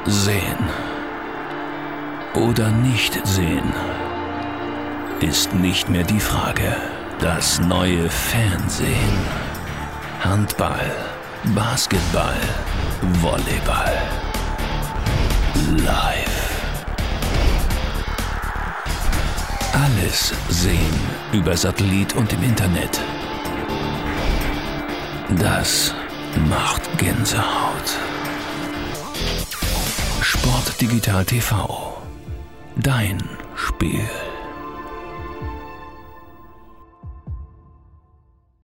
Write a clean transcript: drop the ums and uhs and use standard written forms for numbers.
Sehen oder nicht sehen ist nicht mehr die Frage. Das neue Fernsehen. Handball, Basketball, Volleyball. Live. Alles sehen über Satellit und im Internet. Das macht Gänsehaut. Sport Digital TV. Dein Spiel.